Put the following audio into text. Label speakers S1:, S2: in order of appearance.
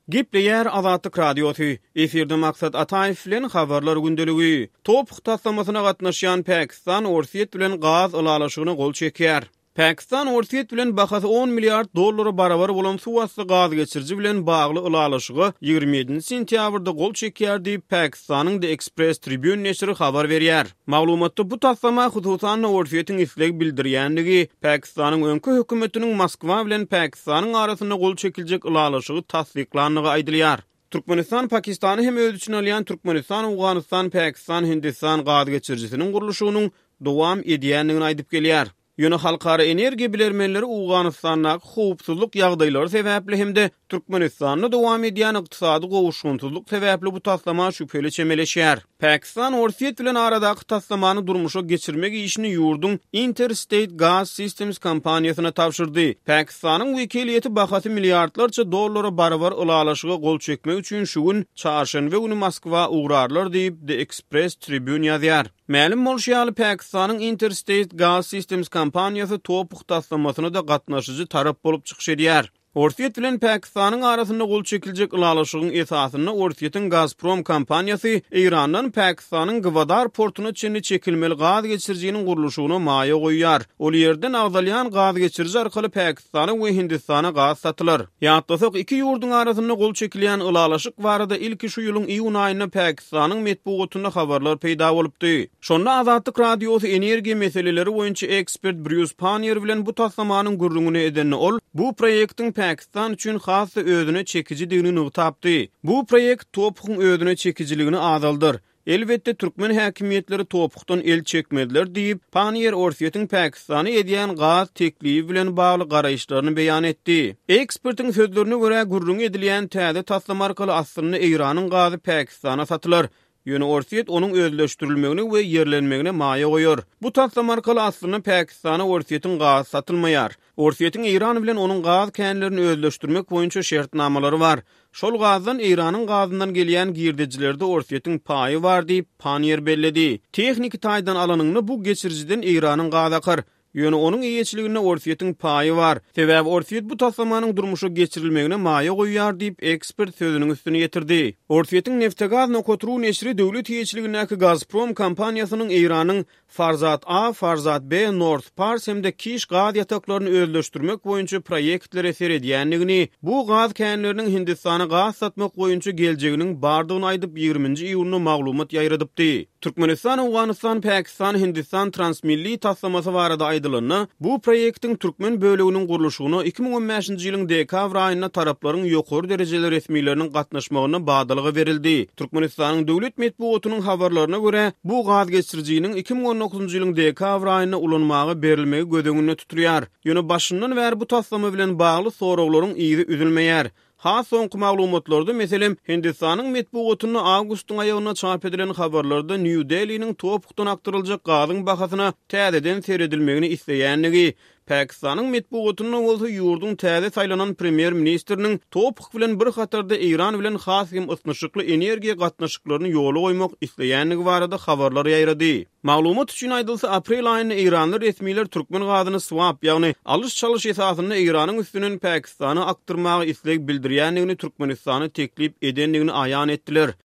S1: Gipleyer Azatlyk Radiosu. Eferde maksat Ataýew bilen habarlar gündeligi. Top hutaslamasyna gatnaşýan Pakistan Orsiýet bilen gaz ulalaşygyna gol çekýär. Pakistan Orsiýet bilen bahasy 10 milliard dollara barabar bolan suwasly gaz geçirji bilen bagly ulalaşygy 27 sentýabrda gol çekýär diýip Pakistanyň The Express Tribune neşri habar berýär. Maglumatda bu taslama hususan Orsiýetiň isleg bildirýänligi, Pakistanyň öňkü hökümetiniň Moskwa bilen Pakistanyň arasynda gol çekiljek ulalaşygy tasdiklandygy aýdylýar. Türkmenistan Pakistany hem öz üçin alýan Türkmenistan, Awganistan, Pakistan, Hindistan gaz geçirjisiniň gurulşynyň dowam edýändigini aýdyp gelýär. Ýöne halkara energiýa bilermenleri Awganistanda howpsuzlyk ýagdaýlary sebäpli hemde Türkmenistanda dowam edýän ykdysady gowuşgunçyzlyk sebäpli bu taslama şüpheli çemeleşýär. Pakistan Orsiýet bilen aradaky taslamany durmuşa geçirmek işini ýurdun Interstate Gas Systems kompaniýasyna tapşyrdy. Pakistanyň wekiliýeti bahasy milliardlarça dollara barabar ulalaşyga gol çekmek üçin şu gün çarşanba günü Moskwa ugrarlar diýip The Express Tribune ýazýar. Ma'lum bolşýaly Pakistanyň Interstate Gas Systems kompaniýasy topuk taslamasyna da gatnaşyjy tarap bolup çykyş edýär. Orsiýet bilen Pakistanyň arasynda gol çekiljek ulalaşygyň esasyny Orsiýetiň Gazprom kompaniýasy Irandan Pakistanyň Gwadar portuna çenli çekilmeli gaz geçirjiginiň gurulşygyna maýa goýýar. Ol ýerden agdalýan gaz geçirji arkaly Pakistana we Hindistana gaz satylar. Ýa-da iki ýurduň arasynda gol çekilýän ulalaşyk barada ilki şu ýylyň iýun aýynda Pakistanyň medpugatynda habarlar peýda bolupdy. Şonda Azatlyk Radiosu energiýa meseleleri boýunça ekspert Bruce Pannier bilen bu taslamanyň gurrungyny edenni ol bu proýektiň Pakistan üçin hasy özüne çekijidigini nugtapdy. Bu proýekt topugyň özüne çekijiligini azaldyr. Elbetde Türkmen häkimiýetleri topukdan el çekmediler diýip Pannier Orsiýetiň Pakistany edýän gaz teklibi bilen bagly garaýşlaryny beýan etdi. Ekspertiň sözlerine görä gurrun edilýän täze taslama arkaly aslynda Iranyň gazy Pakistana satylar. Ýöne Orsiýet onuň özleşdirilmegine we ýerlenmegine maýa goýar. Bu taslama arkaly aslynda Pakistana Orsiýetiň gazy satylmaýar. Orsiýetiň Iran bilen onuň gaz känlerini özleşdirmek boýunça şertnamalary bar. Şol gazdan Iranyň gazyndan gelýän girdejilerde Orsiýetiň paýy bar diýip Pannier belledi. Tehnik taýdan alanyny bu geçirjiden Iranyň gazy akar. Ýöne onuň iýeçiligine Orsiýetiň paýy bar. Sebäbi Orsiýet bu taslamanyň durmuşa geçirilmegine maýa goýýar diýip ekspert sözüniň üstüne ýetirdi. Orsiýetiň Neftgaz Nokotru neşri döwlet iýeçiligindäki Gazprom kompaniýasynyň Iranyň Farzat A, Farzat B, North Pars hemde Kiş gaz ýataklaryny özleşdirmek boýunça proýektler eser edýänligini, bu gaz känleriniň Hindistana gaz satmak boýunça geljeginiň bardygyny aýdyp 20-nji iýulny maglumat ýaýradypdy. Türkmenistan, Awganistan, Pakistan, Hindistan transmilli taslamasy barada aýdylyny, bu proýektiň türkmen böleginiň gurulşygyna 2015-nji ýylyň dekabr aýynda taraplaryň ýokary derejeli resmiýetleriniň gatnaşmagyna badalygy berildi. Türkmenistanyň döwlet medpugatynyň habarlaryna görä, bu gaz geçirjiginiň 2019-njy ýylyň dekabr aýynda ulanmagy berilmegi gödöňünde tutulýar. Ýöne başyndan bäri bu taslama bilen bagly soraklaryň iýi üzülmeýär. Ha soňky maglumatlarda meselem Hindistanyň medpugatyny awgustyň aýagyna çap edilen habarlarda New Delhi'niň topukdan aktaryljak gazyň bahasyna täzeden seredilmegini isleýänligi, Pakistanyň medpugatynyň bolsa ýurdun täze saýlanan premier ministriniň topuk bilen bir hatarda Iran bilen has hem ysnyşykly energiýa gatnaşyklaryny ýola goýmak isleýänligi barada habarlar ýaýrady. Maglumat üçin aýdylsa aprel aýynda Iranly resmiler türkmen gazyny swap, ýagny alış-çalış esasynda Iranyň üstünden Pakistany aktyrmagy isleg bildirýänligini Türkmenistany teklip edenligini aýan etdiler.